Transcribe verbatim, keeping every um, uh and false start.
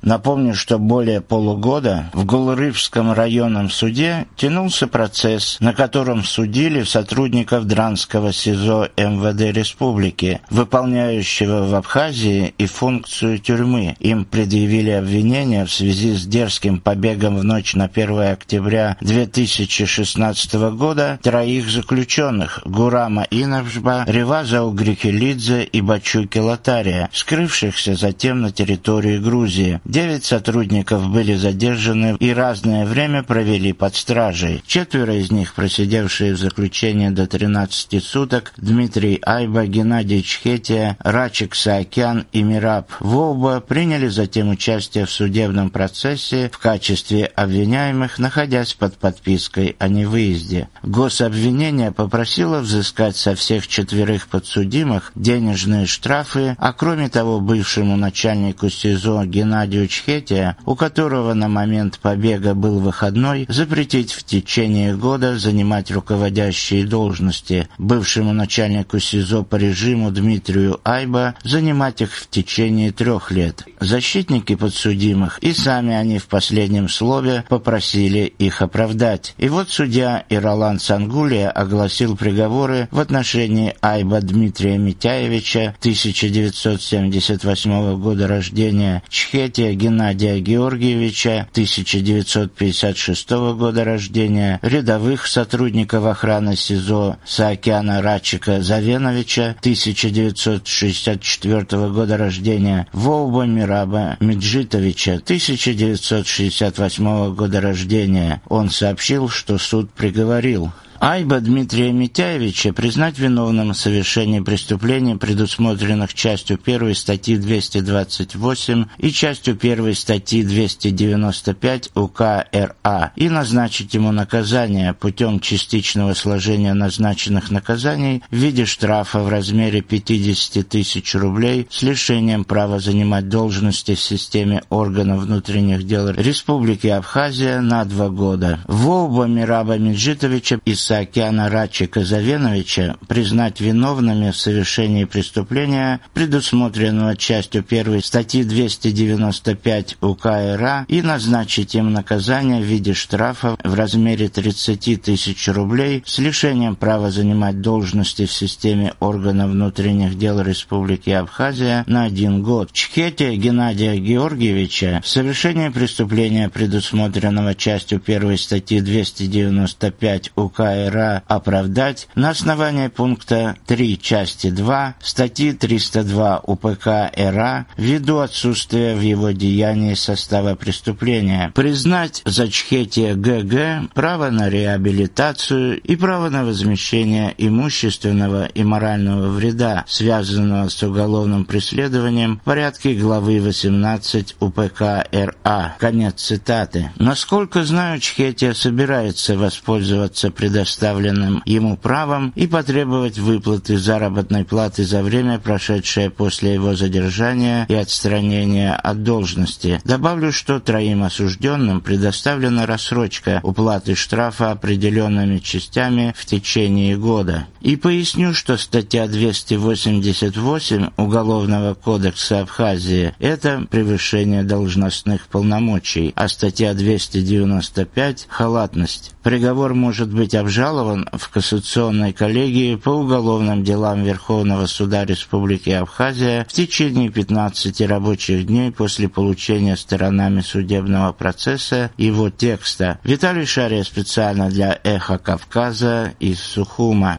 Напомню, что более полугода в Гулрыбском районном суде тянулся процесс, на котором судили сотрудников Дранского СИЗО эм вэ дэ Республики, выполняющего в Абхазии и функцию тюрьмы. Им предъявили обвинения в связи с дерзким побегом в ночь на первое октября две тысячи шестнадцатого года троих заключенных – Гурама Инабжба, Реваза Угрикелидзе и Бачуки Латария, скрывшихся затем на территории Грузии. Девять сотрудников были задержаны и разное время провели под стражей. Четверо из них, просидевшие в заключении до тринадцати суток, Дмитрий Айба, Геннадий Чхетия, Рачик Саакян и Мираб Воуба, приняли затем участие в судебном процессе в качестве обвиняемых, находясь под подпиской о невыезде. Гособвинение попросило взыскать со всех четверых подсудимых денежные штрафы, а кроме того бывшему начальнику СИЗО Геннадию Чхетия, у которого на момент побега был выходной, запретить в течение года занимать руководящие должности, бывшему начальнику СИЗО по режиму Дмитрию Айба занимать их в течение трех лет. Защитники подсудимых, и сами они в последнем слове, попросили их оправдать. И вот судья Иролан Сангулия огласил приговоры в отношении Айба Дмитрия Митяевича, тысяча девятьсот семьдесят восьмого года рождения, Чхетия Геннадия Георгиевича, тысяча девятьсот пятьдесят шестого года рождения, рядовых сотрудников охраны СИЗО Саакяна Рачика Завеновича, тысяча девятьсот шестьдесят четвёртого года рождения, Воуба Мираба Меджитовича, тысяча девятьсот шестьдесят восьмого года рождения. Он сообщил, что суд приговорил Айба Дмитрия Митяевича признать виновным в совершении преступлений, предусмотренных частью первой статьи двести двадцать восемь и частью первой статьи двести девяносто пять УК эр а, и назначить ему наказание путем частичного сложения назначенных наказаний в виде штрафа в размере пятьдесят тысяч рублей с лишением права занимать должности в системе органов внутренних дел Республики Абхазия на два года. Воуба Мираба Меджитовича и Саакяна Рачика Завеновича признать виновными в совершении преступления, предусмотренного частью первой статьи двести девяносто пять УК эр а, и назначить им наказание в виде штрафа в размере тридцать тысяч рублей с лишением права занимать должности в системе органов внутренних дел Республики Абхазия на один год. Чхетия Геннадия Георгиевича в совершении преступления, предусмотренного частью первой статьи двести девяносто пять УК эр а, оправдать на основании пункта три части два статьи триста два УПК эр а ввиду отсутствия в его деянии состава преступления, признать за Чхетия гэ гэ право на реабилитацию и право на возмещение имущественного и морального вреда, связанного с уголовным преследованием в порядке главы восемнадцать УПК эр а. Конец цитаты. Насколько знаю, Чхетия собирается воспользоваться предоставленным предоставленным ему правом и потребовать выплаты заработной платы за время, прошедшее после его задержания и отстранения от должности. Добавлю, что троим осужденным предоставлена рассрочка уплаты штрафа определенными частями в течение года. И поясню, что статья двести восемьдесят восемь Уголовного кодекса Абхазии – это превышение должностных полномочий, а статья двести девяносто пять – халатность. Приговор может быть обжалован в кассационной коллегии по уголовным делам Верховного суда Республики Абхазия в течение пятнадцати рабочих дней после получения сторонами судебного процесса его текста. Виталий Шария специально для «Эхо Кавказа» из Сухума.